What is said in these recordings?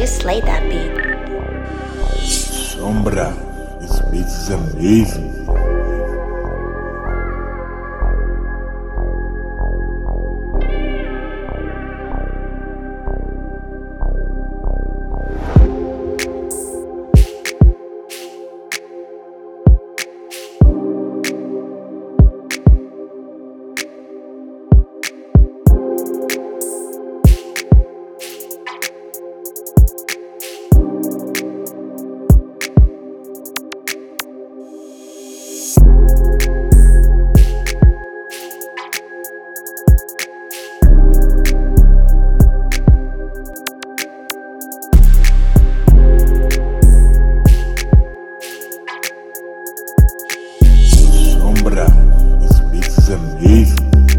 you slayed that beat. Sombra, this beat is amazing. Sombra, this beat is amazing.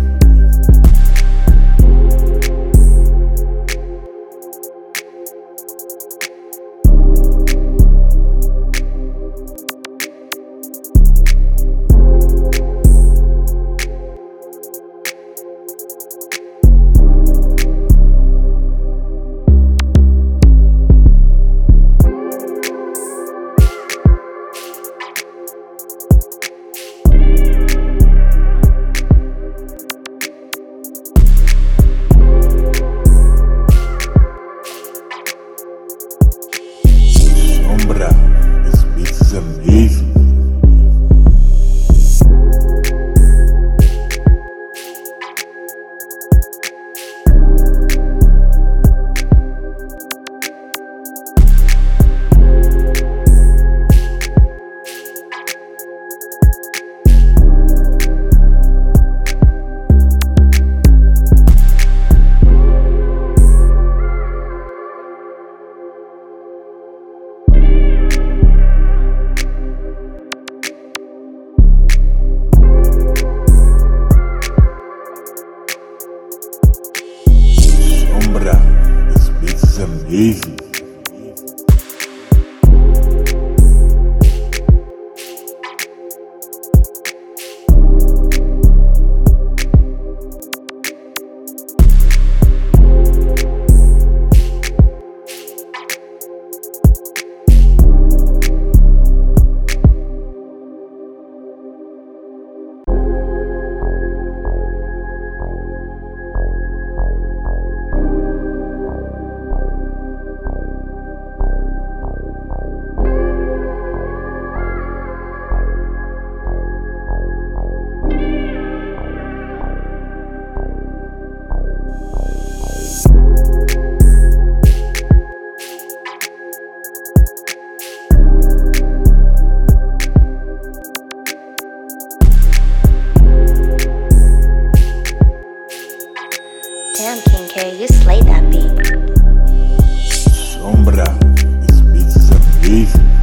Sombra, this beat is amazing. Sombra, this beat is amazing. Damn, King K, you slayed that beat. Sombra, this beat is amazing.